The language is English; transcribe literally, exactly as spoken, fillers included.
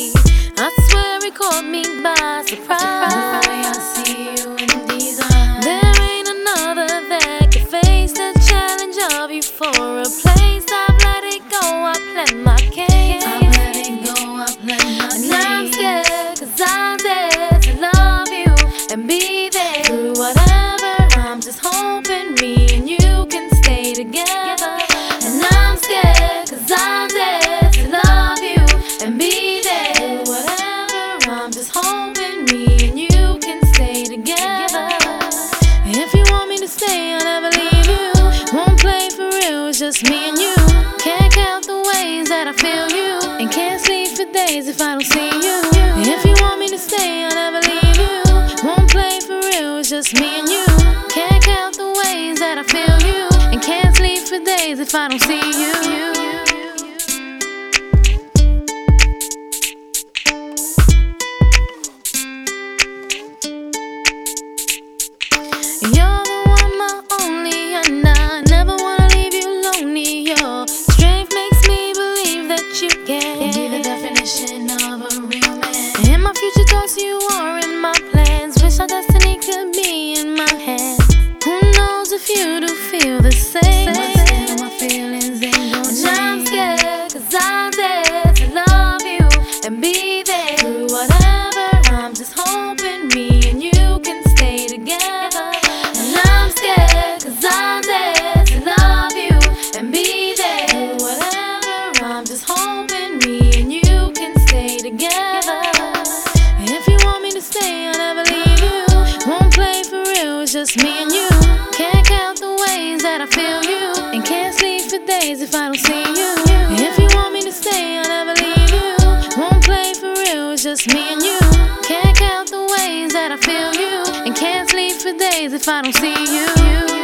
me. I swear it caught me by surprise. I see you in these eyes. There ain't another that can face the challenge of you for a place. I've let it go, I play my case. I've let it go, I play my case. And I'm scared, cause I'm there to love you and be there through whatever. I'm just hoping me and you can stay together. And I'm scared, cause I'm there to love you and be there through whatever. I'm just hoping me and you can stay together. If you want me to stay, I'll never leave you. Won't play for real, it's just me and you. Can't count the ways that I feel you, and can't sleep for days if I don't see you. If you want me to stay, I'll never leave you. Won't play for real, it's just me and you. Can't count the ways that I feel you, and can't sleep for days if I don't see you. You're the one, my only, and I never wanna leave you lonely. Your strength makes me believe that you can be the definition of a real man. In my future thoughts, you are in my plans. Wish our destiny could be in my hands. Who knows if you do feel the same? But still my feelings ain't gon' change. And I'm scared, cause I'm there to love you and be there through whatever. I'm just hoping me and you can stay together. And I'm scared, cause I'm there to love you and be there through whatever. I'm just hoping me and you can stay together. If you want me to stay, I'll never leave you. Won't play for real, it's just me and you. Can't count the ways that I feel you, and can't sleep for days if I don't see you. If you want me to stay, I'll never leave you. Won't play for real, it's just me and you. Can't count the ways that I feel you, and can't sleep for days if I don't see you.